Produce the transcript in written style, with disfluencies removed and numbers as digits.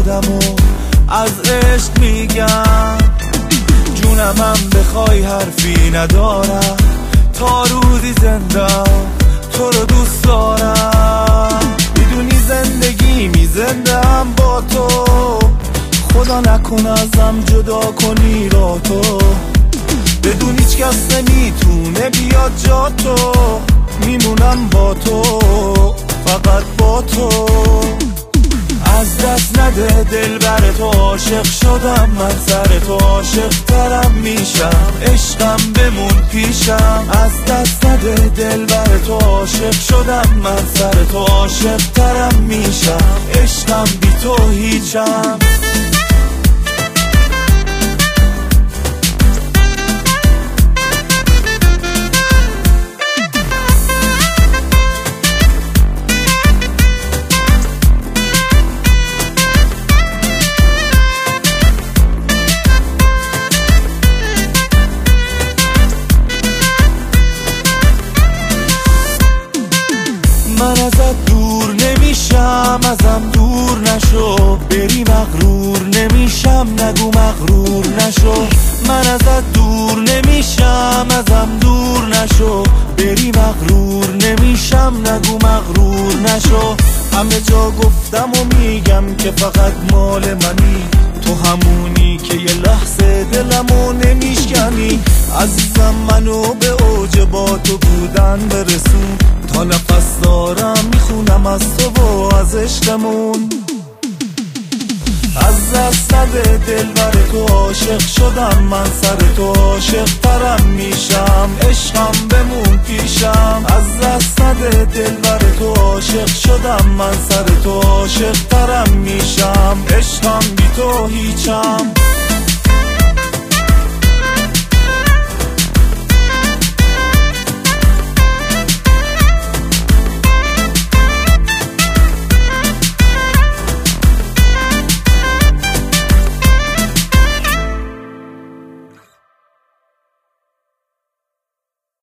خودم و از عشق میگم. جونمم بخوای حرفی ندارم، تا روزی زندم تو رو دوست دارم. میدونی زندگی میزندم با تو، خدا نکن ازم جدا کنی را تو. بدون هیچ کس نمیتونه بیاد جا تو، میمونم با تو، فقط با تو. از دست نده دل بر تو، عاشق شدم من سر تو، عاشق ترم میشم، عشقم بمون پیشم. از دست نده دل بر تو، عاشق شدم من سر تو، عاشق ترم میشم، عشقم بی تو هیچم. من ازت دور نمیشم، ازم دور نشو، بری مغرور نمیشم، نگو مغرور نشو. من ازت دور نمیشم، ازم دور نشو، بری مغرور نمیشم، نگو مغرور نشو. همه جا گفتم و میگم که فقط مال منی، تو همونی که یه لحظه دلمو نمیشکنی. عزیزم منو به اوج با تو بودن برسون، تا نفس دارم میخونم از تو و از عشقمون. از دست نده دل بر تو، عاشق شدم من سر تو، عاشق ترم میشم، عشقم بمون پیشم. از دست نده دل بر تو، عاشق شدم من سر تو، عاشق ترم میشم، عشقم بی تو هیچم.